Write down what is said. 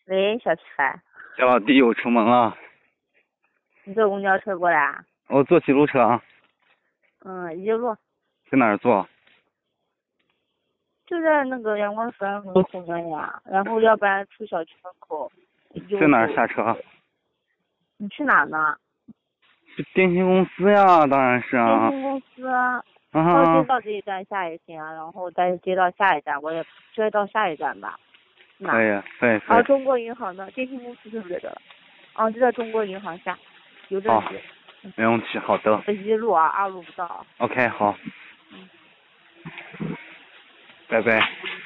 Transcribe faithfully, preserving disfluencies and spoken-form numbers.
喂，小陈。 小老弟，我出门了。 你坐公交车过来啊？ 我坐几路车啊？ 嗯，一路。 在哪儿坐？ 就在那个阳光十二门口那呀，然后要不然出小区门口。 在哪儿下车？ 你去哪呢？ 去电信公司呀，当然是啊。 电信公司。 啊。 到接到这一站下也行啊，然后再接到下一站，我也接到下一站吧。 可以，可以，可以。 啊，中国银行的电信公司是不是这个？哦，就在中国银行下，邮政局。 没问题，好的。 一路啊，二路不到。 OK， 好。 嗯。 拜拜。